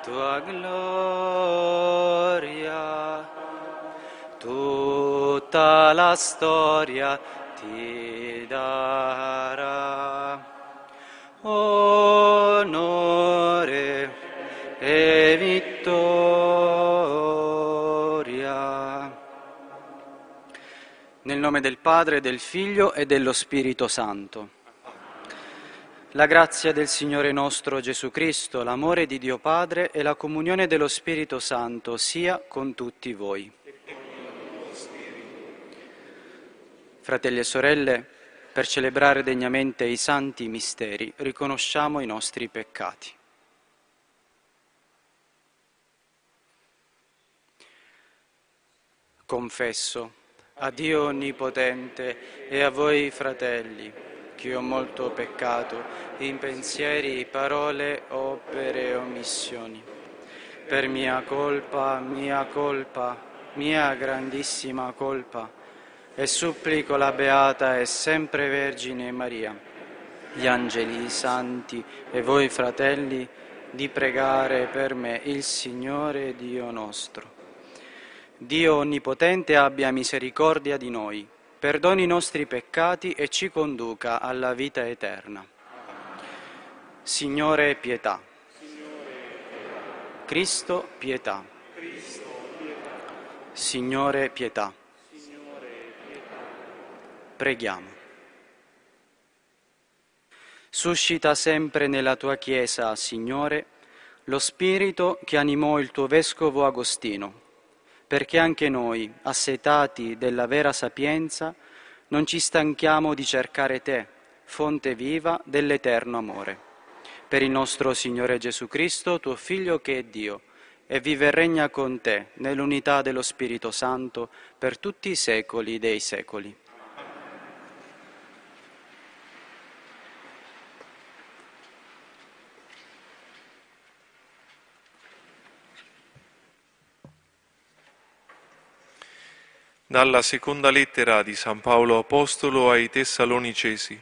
tua gloria. Tutta la storia ti darà onore e vittoria. Nel nome del Padre, del Figlio e dello Spirito Santo. La grazia del Signore nostro Gesù Cristo, l'amore di Dio Padre e la comunione dello Spirito Santo sia con tutti voi. Fratelli e sorelle, per celebrare degnamente i santi misteri, riconosciamo i nostri peccati. Confesso a Dio Onnipotente e a voi, fratelli, che io ho molto peccato in pensieri, parole, opere e omissioni. Per mia colpa, mia grandissima colpa, e supplico la Beata e sempre Vergine Maria, gli angeli, i santi e voi, fratelli, di pregare per me il Signore Dio nostro. Dio Onnipotente abbia misericordia di noi, perdoni i nostri peccati e ci conduca alla vita eterna. Signore, pietà. Cristo, pietà. Signore, pietà. Preghiamo. Suscita sempre nella tua Chiesa, Signore, lo spirito che animò il tuo Vescovo Agostino, perché anche noi, assetati della vera sapienza, non ci stanchiamo di cercare te, fonte viva dell'eterno amore. Per il nostro Signore Gesù Cristo, tuo Figlio che è Dio, e vive e regna con te nell'unità dello Spirito Santo per tutti i secoli dei secoli. Dalla seconda lettera di San Paolo Apostolo ai Tessalonicesi.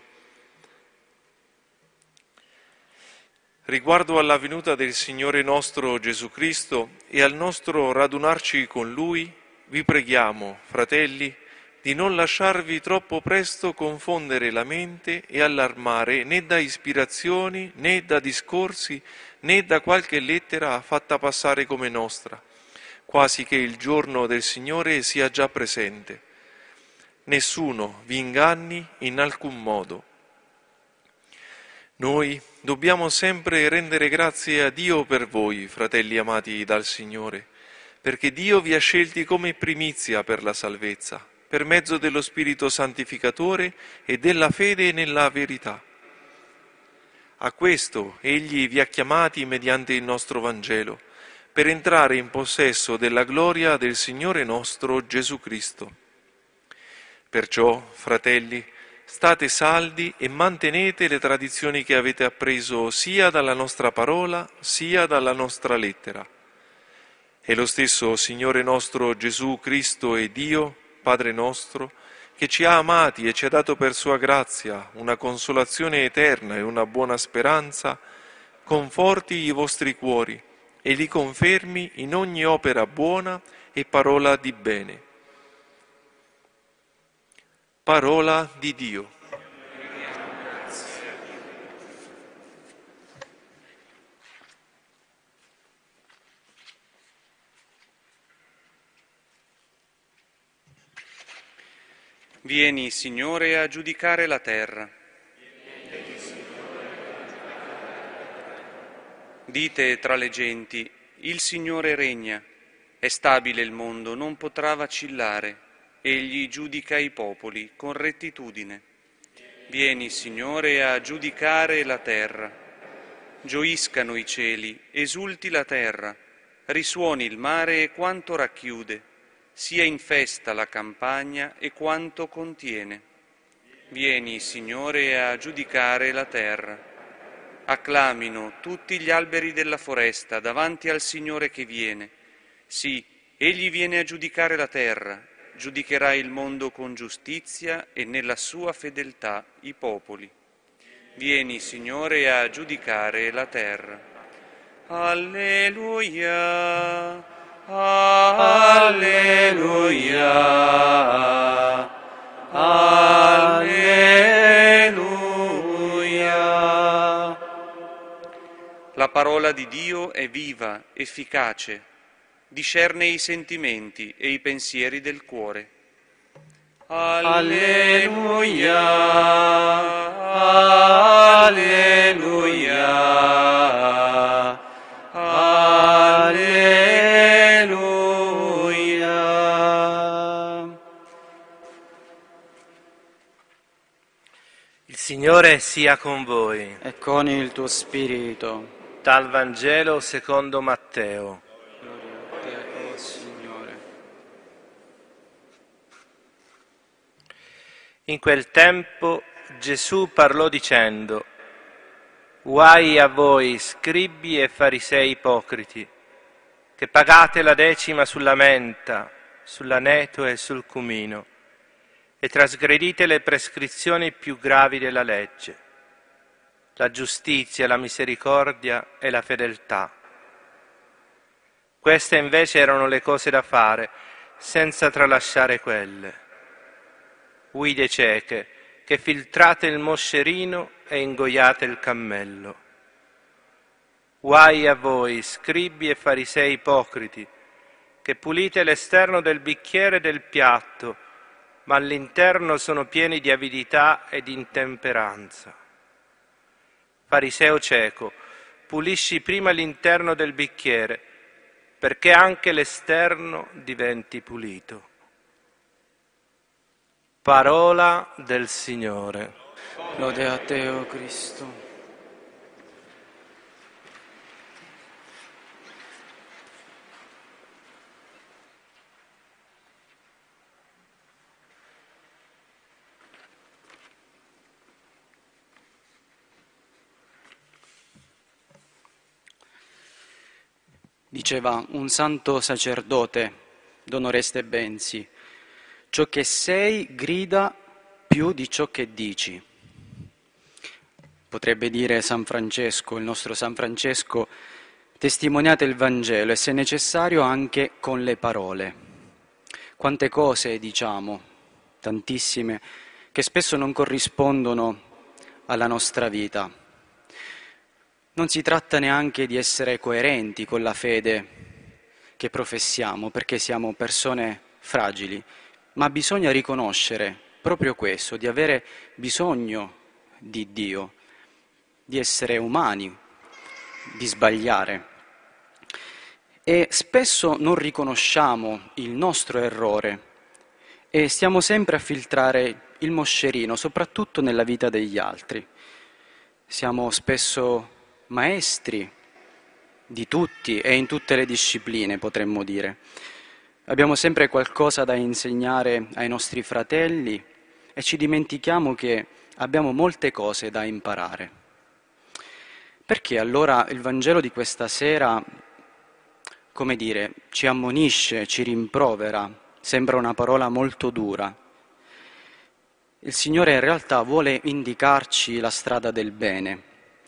Riguardo alla venuta del Signore nostro Gesù Cristo e al nostro radunarci con Lui, vi preghiamo, fratelli, di non lasciarvi troppo presto confondere la mente e allarmare né da ispirazioni, né da discorsi, né da qualche lettera fatta passare come nostra, quasi che il giorno del Signore sia già presente. Nessuno vi inganni in alcun modo. Noi dobbiamo sempre rendere grazie a Dio per voi, fratelli amati dal Signore, perché Dio vi ha scelti come primizia per la salvezza, per mezzo dello Spirito Santificatore e della fede nella verità. A questo Egli vi ha chiamati mediante il nostro Vangelo, per entrare in possesso della gloria del Signore nostro Gesù Cristo. Perciò, fratelli, state saldi e mantenete le tradizioni che avete appreso sia dalla nostra parola sia dalla nostra lettera. È lo stesso Signore nostro Gesù Cristo e Dio, Padre nostro, che ci ha amati e ci ha dato per sua grazia una consolazione eterna e una buona speranza, conforti i vostri cuori e li confermi in ogni opera buona e parola di bene. Parola di Dio. Vieni, Signore, a giudicare la terra. Dite tra le genti, il Signore regna, è stabile il mondo, non potrà vacillare, egli giudica i popoli con rettitudine. Vieni, Signore, a giudicare la terra. Gioiscano i cieli, esulti la terra, risuoni il mare e quanto racchiude, sia in festa la campagna e quanto contiene. Vieni, Signore, a giudicare la terra. Acclamino tutti gli alberi della foresta davanti al Signore che viene. Sì, egli viene a giudicare la terra, giudicherà il mondo con giustizia e nella sua fedeltà i popoli. Vieni, Signore, a giudicare la terra. Alleluia, alleluia, alleluia. La parola di Dio è viva, efficace, discerne i sentimenti e i pensieri del cuore. Alleluia, alleluia, alleluia. Il Signore sia con voi. E con il tuo spirito. Dal Vangelo secondo Matteo. Gloria a te, o Signore. In quel tempo Gesù parlò dicendo: Guai a voi, scribi e farisei ipocriti, che pagate la decima sulla menta, sull'aneto e sul cumino, e trasgredite le prescrizioni più gravi della legge, la giustizia, la misericordia e la fedeltà. Queste invece erano le cose da fare, senza tralasciare quelle. Uide cieche, che filtrate il moscerino e ingoiate il cammello. Guai a voi, scribi e farisei ipocriti, che pulite l'esterno del bicchiere e del piatto, ma all'interno sono pieni di avidità e di intemperanza. Fariseo cieco, pulisci prima l'interno del bicchiere, perché anche l'esterno diventi pulito. Parola del Signore. Lode a te, o Cristo. Diceva un santo sacerdote, Don Oreste Benzi: ciò che sei grida più di ciò che dici. Potrebbe dire San Francesco, il nostro San Francesco: testimoniate il Vangelo e se necessario anche con le parole. Quante cose diciamo, tantissime, che spesso non corrispondono alla nostra vita. Non si tratta neanche di essere coerenti con la fede che professiamo, perché siamo persone fragili, ma bisogna riconoscere proprio questo, di avere bisogno di Dio, di essere umani, di sbagliare. E spesso non riconosciamo il nostro errore e stiamo sempre a filtrare il moscerino, soprattutto nella vita degli altri. Siamo spesso maestri di tutti e in tutte le discipline, potremmo dire. Abbiamo sempre qualcosa da insegnare ai nostri fratelli e ci dimentichiamo che abbiamo molte cose da imparare. Perché allora il Vangelo di questa sera, come dire, ci ammonisce, ci rimprovera, sembra una parola molto dura. Il Signore in realtà vuole indicarci la strada del bene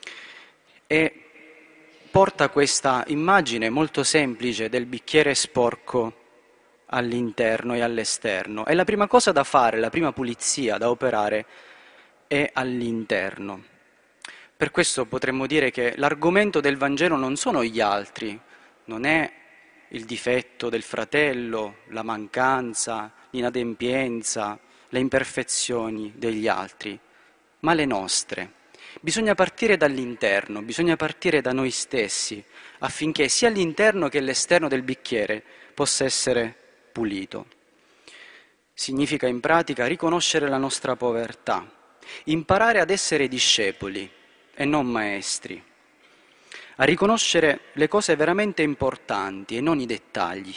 e porta questa immagine molto semplice del bicchiere sporco all'interno e all'esterno. E la prima cosa da fare, la prima pulizia da operare è all'interno. Per questo potremmo dire che l'argomento del Vangelo non sono gli altri, non è il difetto del fratello, la mancanza, l'inadempienza, le imperfezioni degli altri, ma le nostre. Bisogna partire dall'interno, bisogna partire da noi stessi, affinché sia l'interno che l'esterno del bicchiere possa essere pulito. Significa in pratica riconoscere la nostra povertà, imparare ad essere discepoli e non maestri, a riconoscere le cose veramente importanti e non i dettagli.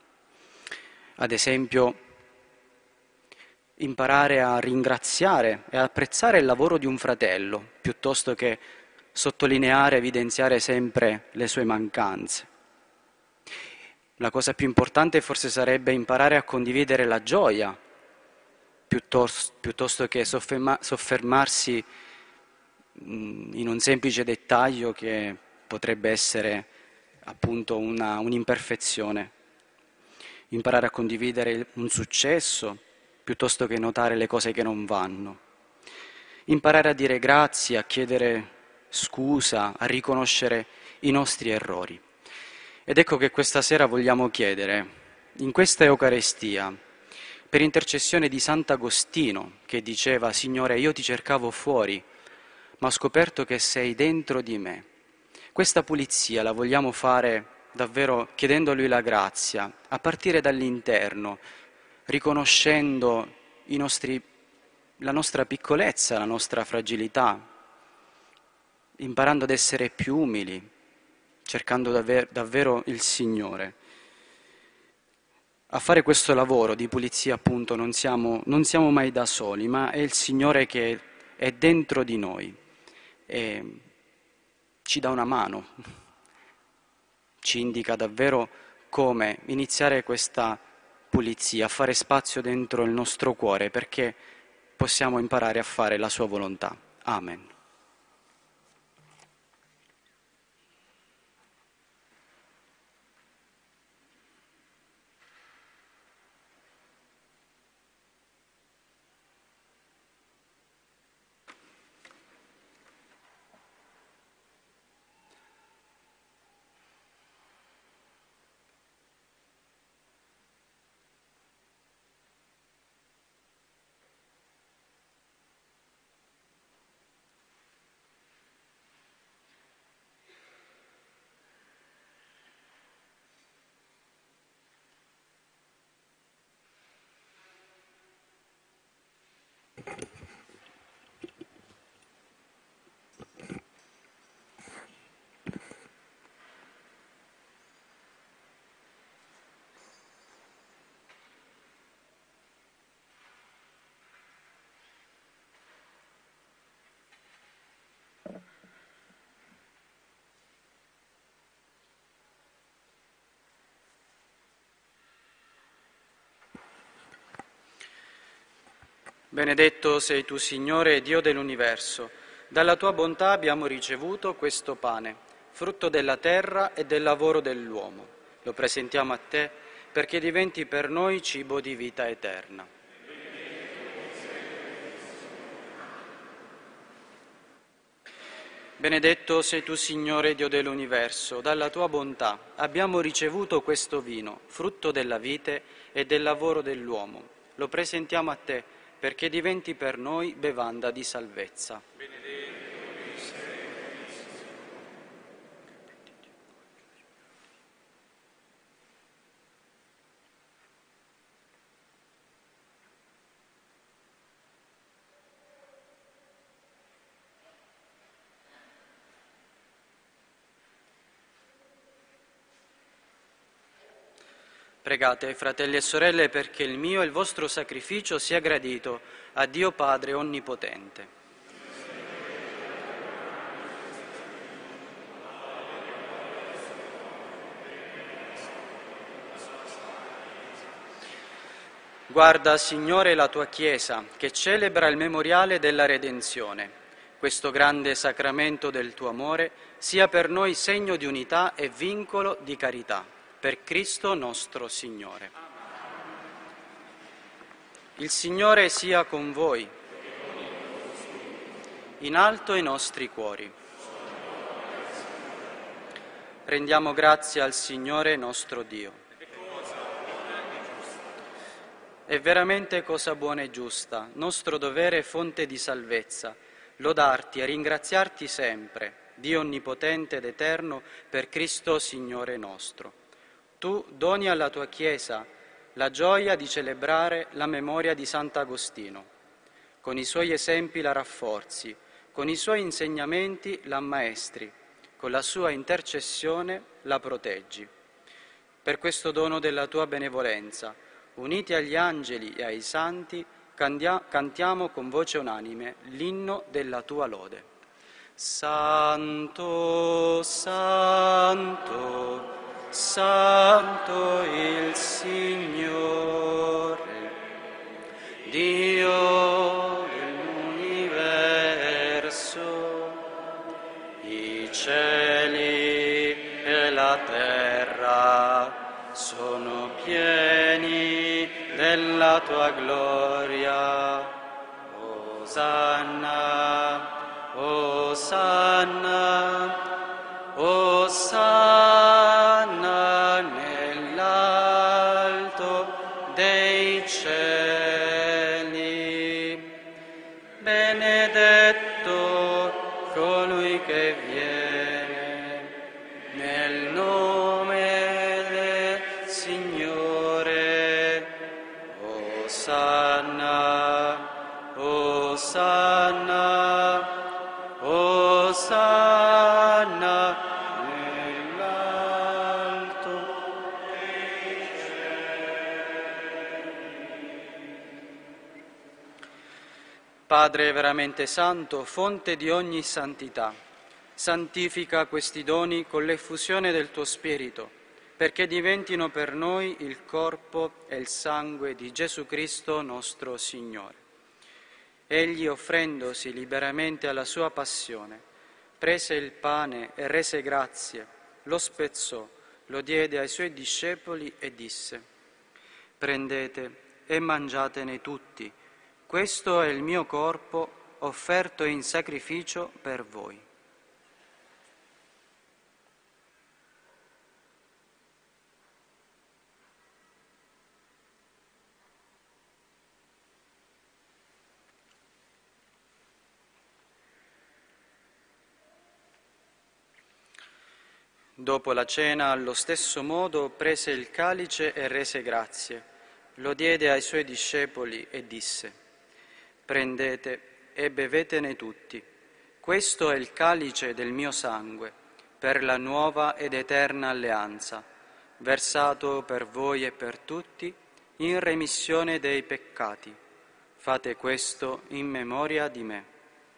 Ad esempio, imparare a ringraziare e apprezzare il lavoro di un fratello, piuttosto che sottolineare, evidenziare sempre le sue mancanze. La cosa più importante forse sarebbe imparare a condividere la gioia, piuttosto che soffermarsi in un semplice dettaglio che potrebbe essere appunto un'imperfezione, imparare a condividere un successo piuttosto che notare le cose che non vanno, imparare a dire grazie, a chiedere scusa, a riconoscere i nostri errori. Ed ecco che questa sera vogliamo chiedere, in questa Eucaristia, per intercessione di Sant'Agostino, che diceva: Signore, io ti cercavo fuori, ma ho scoperto che sei dentro di me. Questa pulizia la vogliamo fare davvero chiedendo a Lui la grazia, a partire dall'interno, riconoscendo la nostra piccolezza, la nostra fragilità, imparando ad essere più umili, cercando davvero il Signore. A fare questo lavoro di pulizia, appunto, non siamo mai da soli, ma è il Signore che è dentro di noi e ci dà una mano, ci indica davvero come iniziare questa pulizia, a fare spazio dentro il nostro cuore perché possiamo imparare a fare la sua volontà. Amen. Benedetto sei tu, Signore, Dio dell'universo. Dalla tua bontà abbiamo ricevuto questo pane, frutto della terra e del lavoro dell'uomo. Lo presentiamo a te perché diventi per noi cibo di vita eterna. Benedetto sei tu, Signore, Dio dell'universo. Dalla tua bontà abbiamo ricevuto questo vino, frutto della vite e del lavoro dell'uomo. Lo presentiamo a te perché diventi per noi bevanda di salvezza. Pregate, fratelli e sorelle, perché il mio e il vostro sacrificio sia gradito a Dio Padre Onnipotente. Guarda, Signore, la tua Chiesa, che celebra il memoriale della redenzione. Questo grande sacramento del tuo amore sia per noi segno di unità e vincolo di carità. Per Cristo nostro Signore. Il Signore sia con voi. In alto i nostri cuori. Rendiamo grazie al Signore nostro Dio. È veramente cosa buona e giusta, nostro dovere e fonte di salvezza, lodarti e ringraziarti sempre, Dio onnipotente ed eterno, per Cristo Signore nostro. Tu doni alla tua Chiesa la gioia di celebrare la memoria di Sant'Agostino. Con i suoi esempi la rafforzi, con i suoi insegnamenti la ammaestri, con la sua intercessione la proteggi. Per questo dono della tua benevolenza, uniti agli angeli e ai santi, cantiamo con voce unanime l'inno della tua lode. Santo, Santo, Santo il Signore, Dio dell'universo, i cieli e la terra sono pieni della tua gloria. Osanna, Osanna, Osanna nell'alto dei cieli. Benedetto colui che viene nel nome del Signore. Osanna, Osanna, Osanna nell'alto dei cieli. Padre veramente santo, fonte di ogni santità, santifica questi doni con l'effusione del tuo Spirito, perché diventino per noi il corpo e il sangue di Gesù Cristo nostro Signore. Egli, offrendosi liberamente alla sua passione, prese il pane e rese grazie, lo spezzò, lo diede ai suoi discepoli e disse: «Prendete e mangiatene tutti, questo è il mio corpo offerto in sacrificio per voi». Dopo la cena, allo stesso modo, prese il calice e rese grazie, lo diede ai suoi discepoli e disse: «Prendete e bevetene tutti, questo è il calice del mio sangue, per la nuova ed eterna alleanza, versato per voi e per tutti in remissione dei peccati. Fate questo in memoria di me».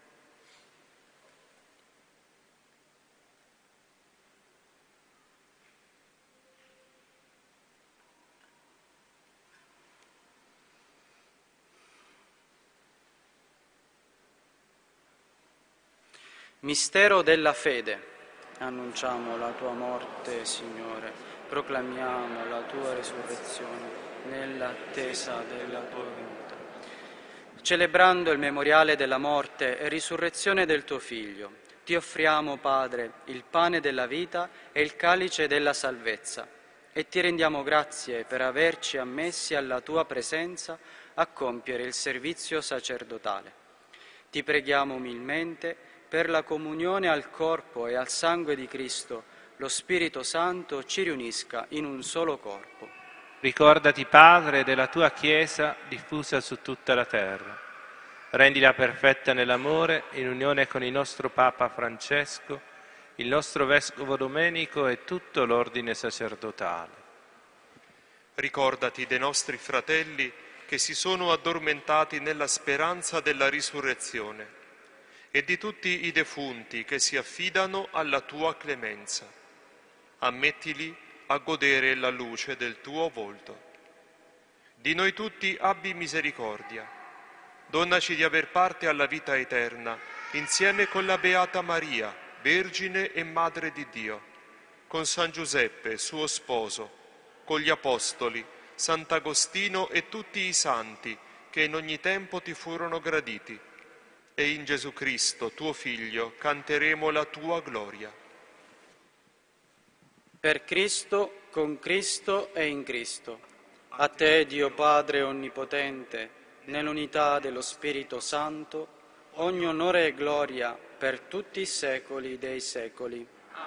Mistero della fede. Annunciamo la tua morte, Signore, proclamiamo la tua risurrezione nell'attesa della tua venuta. Celebrando il memoriale della morte e risurrezione del tuo Figlio, ti offriamo, Padre, il pane della vita e il calice della salvezza, e ti rendiamo grazie per averci ammessi alla tua presenza a compiere il servizio sacerdotale. Ti preghiamo umilmente per la comunione al corpo e al sangue di Cristo, lo Spirito Santo ci riunisca in un solo corpo. Ricordati, Padre, della tua Chiesa diffusa su tutta la terra. Rendila perfetta nell'amore, in unione con il nostro Papa Francesco, il nostro Vescovo Domenico e tutto l'ordine sacerdotale. Ricordati dei nostri fratelli che si sono addormentati nella speranza della risurrezione e di tutti i defunti che si affidano alla tua clemenza. Ammettili a godere la luce del tuo volto. Di noi tutti abbi misericordia. Donaci di aver parte alla vita eterna, insieme con la Beata Maria, Vergine e Madre di Dio, con San Giuseppe, suo sposo, con gli Apostoli, Sant'Agostino e tutti i santi che in ogni tempo ti furono graditi. E in Gesù Cristo, tuo Figlio, canteremo la tua gloria. Per Cristo, con Cristo e in Cristo. A te, Dio Padre Onnipotente, nell'unità dello Spirito Santo, ogni onore e gloria per tutti i secoli dei secoli.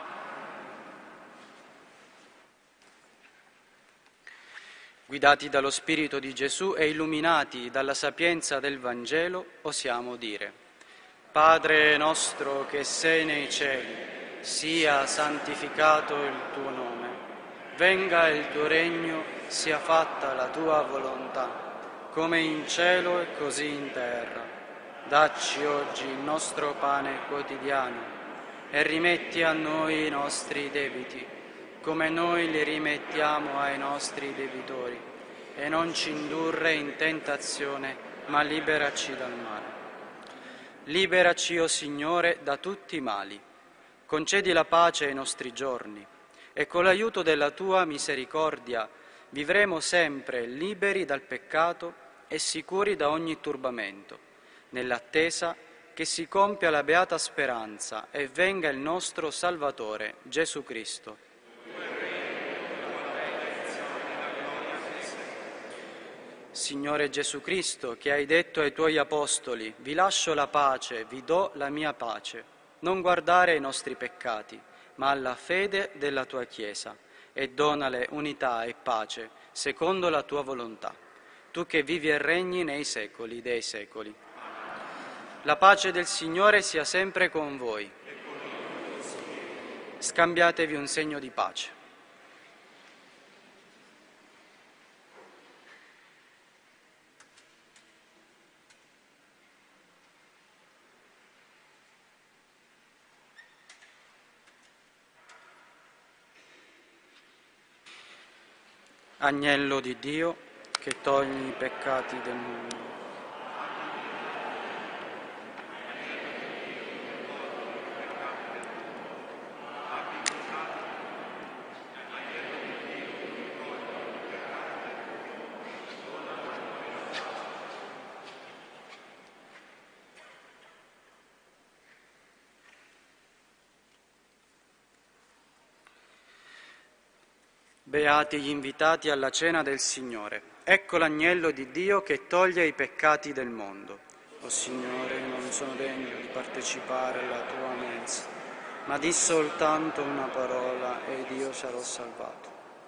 Guidati dallo Spirito di Gesù e illuminati dalla sapienza del Vangelo, osiamo dire: Padre nostro che sei nei cieli, sia santificato il tuo nome. Venga il tuo regno, sia fatta la tua volontà, come in cielo e così in terra. Dacci oggi il nostro pane quotidiano e rimetti a noi i nostri debiti, come noi li rimettiamo ai nostri debitori, e non ci indurre in tentazione, ma liberaci dal male. Liberaci, o Signore, da tutti i mali. Concedi la pace ai nostri giorni, e con l'aiuto della tua misericordia vivremo sempre liberi dal peccato e sicuri da ogni turbamento, nell'attesa che si compia la beata speranza e venga il nostro Salvatore, Gesù Cristo. Signore Gesù Cristo, che hai detto ai tuoi apostoli: vi lascio la pace, vi do la mia pace, non guardare ai nostri peccati, ma alla fede della tua Chiesa, e donale unità e pace, secondo la tua volontà. Tu che vivi e regni nei secoli dei secoli. La pace del Signore sia sempre con voi. Scambiatevi un segno di pace. Agnello di Dio, che togli i peccati del mondo. Beati gli invitati alla cena del Signore. Ecco l'agnello di Dio che toglie i peccati del mondo. O Signore, non sono degno di partecipare alla tua mensa, ma di soltanto una parola ed io sarò salvato.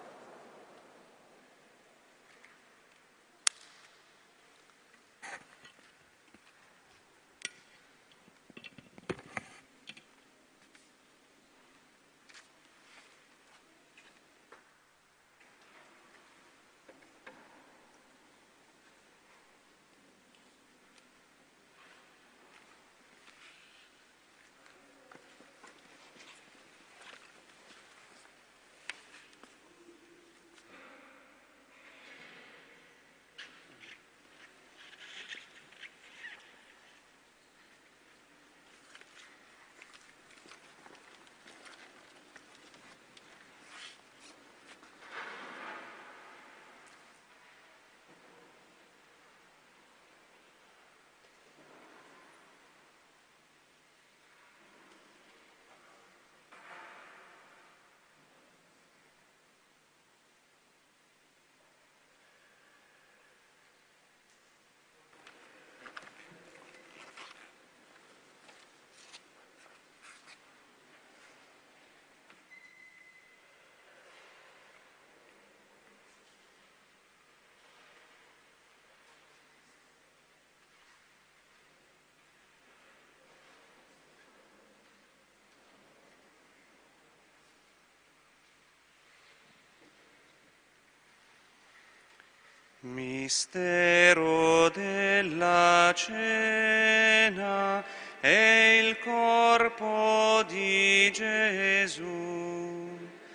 Mistero della cena è il corpo di Gesù.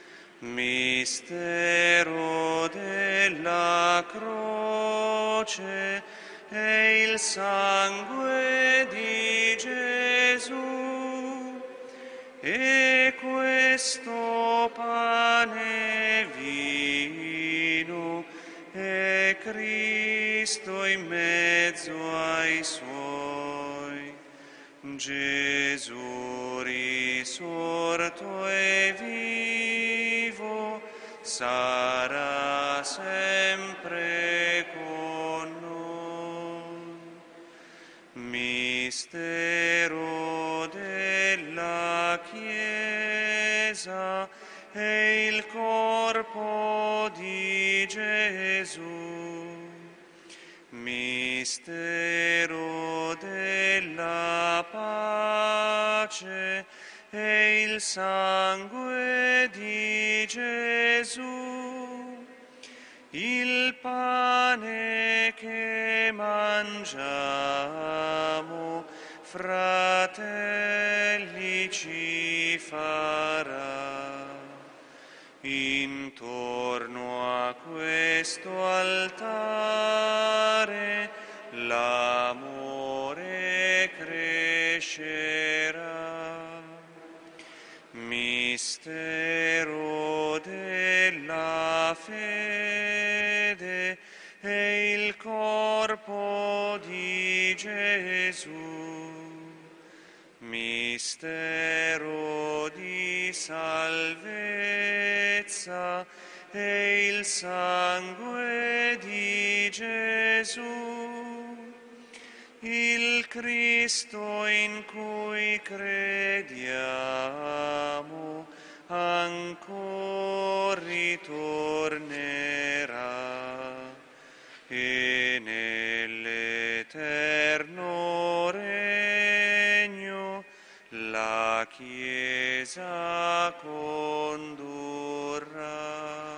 Mistero della croce è il sangue di Gesù. E questo pane e vino è Cristo in mezzo ai suoi. Gesù risorto e vivo sarà sempre con noi. Mistero della Chiesa è il corpo di Gesù. Mistero della pace è il sangue di Gesù. Il pane che mangiamo, fratelli, ci farà. Intorno a questo altare l'amore crescerà. Mistero fede e il corpo di Gesù. Mistero di salvezza e il sangue di Gesù, il Cristo in cui crediamo ancora ritornerà e nell'eterno regno la Chiesa condurrà.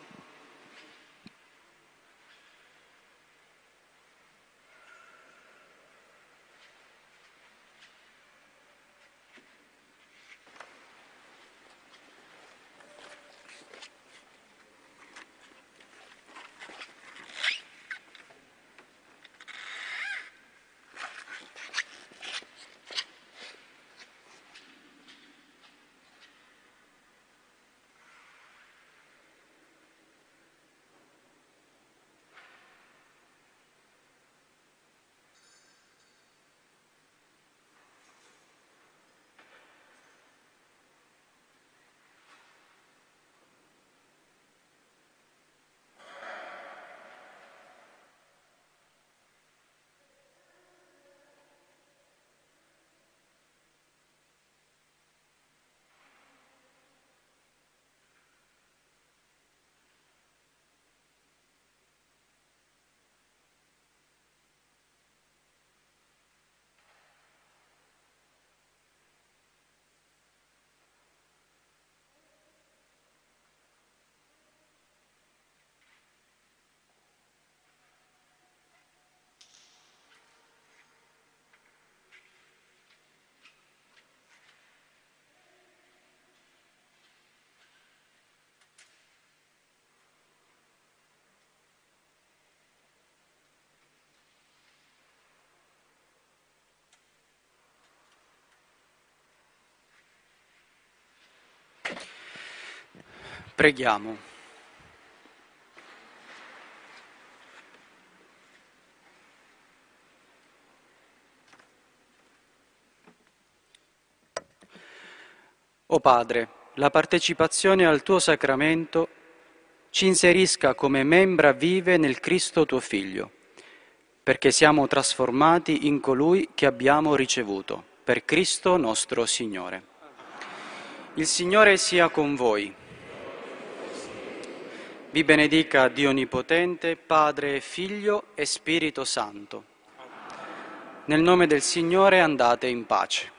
Preghiamo. O Padre, la partecipazione al tuo sacramento ci inserisca come membra vive nel Cristo tuo Figlio, perché siamo trasformati in colui che abbiamo ricevuto, per Cristo nostro Signore. Il Signore sia con voi. Vi benedica Dio Onnipotente, Padre, Figlio e Spirito Santo. Nel nome del Signore andate in pace.